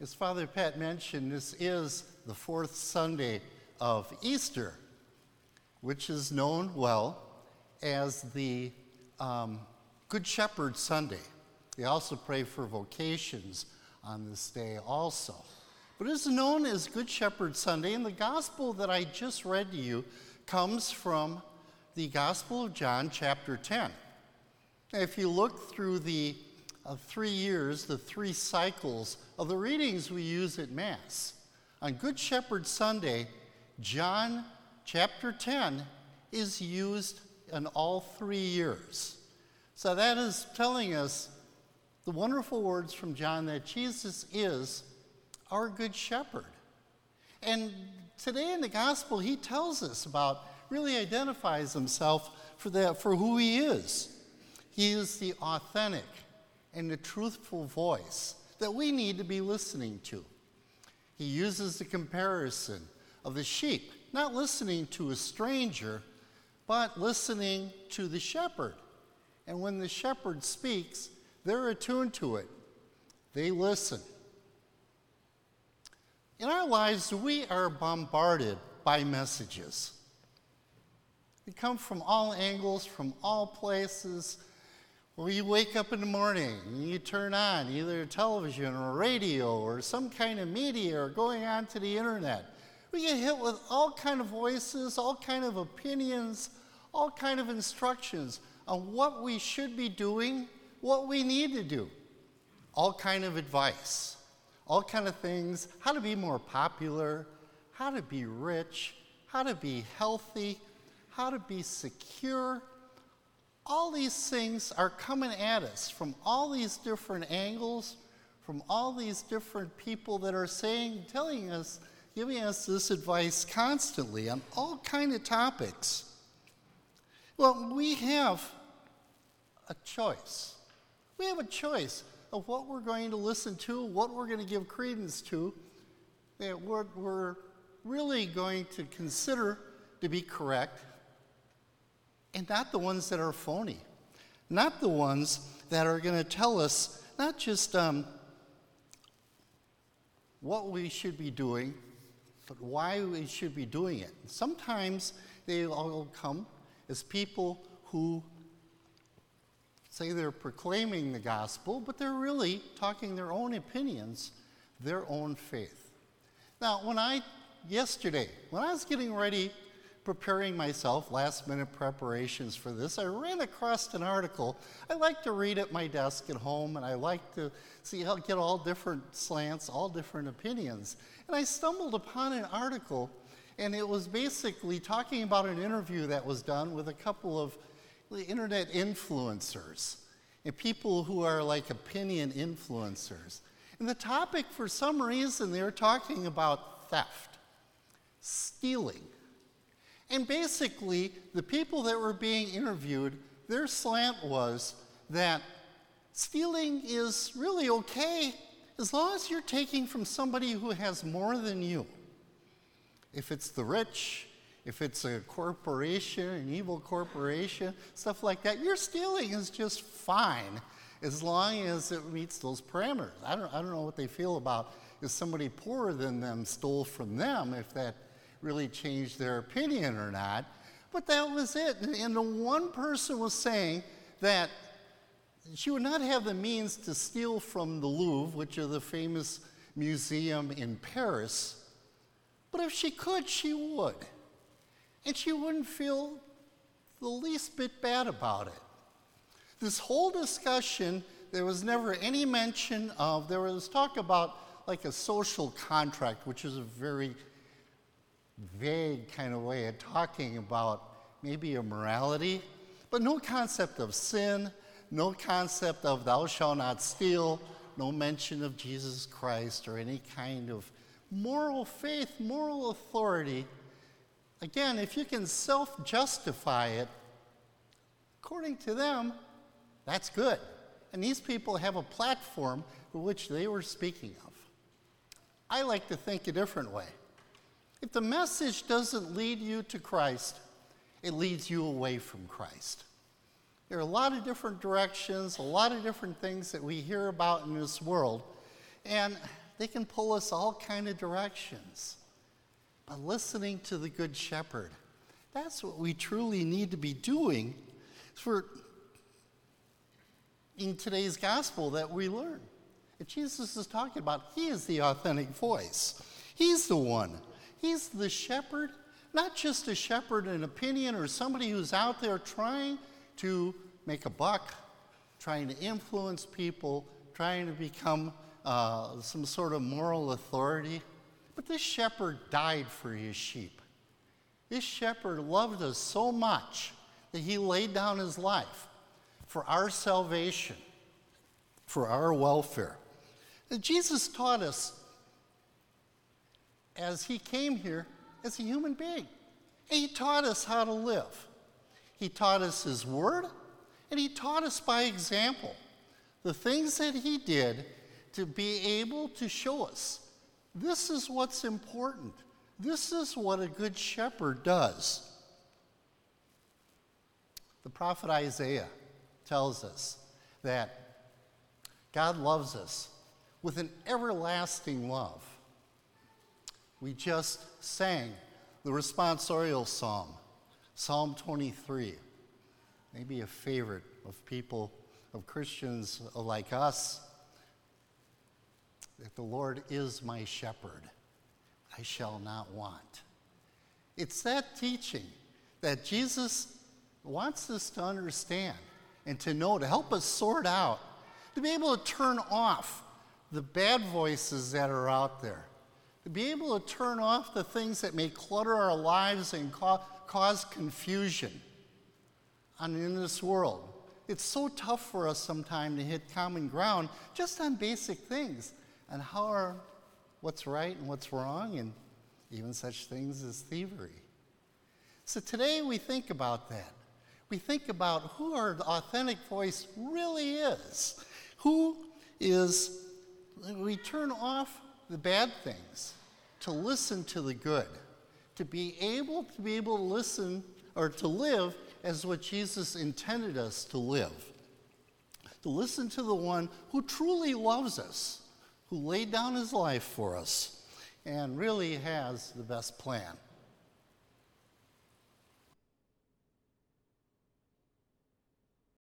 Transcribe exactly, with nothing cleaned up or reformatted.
As Father Pat mentioned, this is the fourth Sunday of Easter, which is known well as the um, Good Shepherd Sunday. They also pray for vocations on this day also. But it is known as Good Shepherd Sunday, and the gospel that I just read to you comes from the Gospel of John, chapter ten. If you look through the uh, three years, the three cycles of the readings we use at Mass, on Good Shepherd Sunday, John chapter ten is used in all three years. So that is telling us the wonderful words from John that Jesus is our Good Shepherd. And today in the Gospel, he tells us about, really identifies himself for that, for who he is. He is the authentic and the truthful voice that we need to be listening to. He uses the comparison of the sheep, not listening to a stranger, but listening to the shepherd. And when the shepherd speaks, they're attuned to it. They listen. In our lives, we are bombarded by messages. They come from all angles, from all places. Where you wake up in the morning and you turn on either television or radio or some kind of media or going on to the internet. We get hit with all kind of voices, all kind of opinions, all kind of instructions on what we should be doing, what we need to do. All kind of advice, all kind of things, how to be more popular, how to be rich, how to be healthy, how to be secure. All these things are coming at us from all these different angles, from all these different people that are saying, telling us, giving us this advice constantly on all kind of topics. Well, we have a choice. We have a choice of what we're going to listen to, what we're going to give credence to, that what we're really going to consider to be correct, and not the ones that are phony, not the ones that are going to tell us not just um, what we should be doing, but why we should be doing it. Sometimes they all come as people who say they're proclaiming the gospel, but they're really talking their own opinions, their own faith. Now, when I, yesterday, when I was getting ready preparing myself, last minute preparations for this, I ran across an article. I like to read at my desk at home, and I like to see how get all different slants, all different opinions. And I stumbled upon an article, and it was basically talking about an interview that was done with a couple of internet influencers, and people who are like opinion influencers. And the topic, for some reason, they were talking about theft, stealing. And basically, the people that were being interviewed, their slant was that stealing is really okay as long as you're taking from somebody who has more than you. If it's the rich, if it's a corporation, an evil corporation, stuff like that, your stealing is just fine as long as it meets those parameters. I don't, I don't know what they feel about if somebody poorer than them stole from them, if that really changed their opinion or not, but that was it. And the one person was saying that she would not have the means to steal from the Louvre, which is the famous museum in Paris, but if she could, she would. And she wouldn't feel the least bit bad about it. This whole discussion, there was never any mention of, there was talk about like a social contract, which is a very vague kind of way of talking about maybe a morality, but no concept of sin, no concept of thou shalt not steal, no mention of Jesus Christ or any kind of moral faith, moral authority. Again, if you can self-justify it, according to them, that's good. And these people have a platform for which they were speaking of. I like to think a different way. If the message doesn't lead you to Christ, it leads you away from Christ. There are a lot of different directions, a lot of different things that we hear about in this world, and They can pull us all kind of directions. But listening to the Good Shepherd, that's what we truly need to be doing for in today's gospel that we learn. If Jesus is talking about, he is the authentic voice. He's the one. He's the shepherd, not just a shepherd in opinion or somebody who's out there trying to make a buck, trying to influence people, trying to become uh, some sort of moral authority. But this shepherd died for his sheep. This shepherd loved us so much that he laid down his life for our salvation, for our welfare. And Jesus taught us as he came here as a human being. And he taught us how to live. He taught us his word, and he taught us by example the things that he did to be able to show us this is what's important. This is what a good shepherd does. The prophet Isaiah tells us that God loves us with an everlasting love. We just sang the responsorial psalm, Psalm twenty-three, maybe a favorite of people, of Christians like us, that the Lord is my shepherd, I shall not want. It's that teaching that Jesus wants us to understand and to know, to help us sort out, to be able to turn off the bad voices that are out there, to be able to turn off the things that may clutter our lives and ca- cause confusion on, in this world. It's so tough for us sometimes to hit common ground just on basic things, and how are, what's right and what's wrong, and even such things as thievery. So today we think about that. We think about who our authentic voice really is. Who is, we turn off the bad things to listen to the good, to be able to be able to listen or to live as what Jesus intended us to live. To listen to the one who truly loves us, who laid down his life for us, and really has the best plan.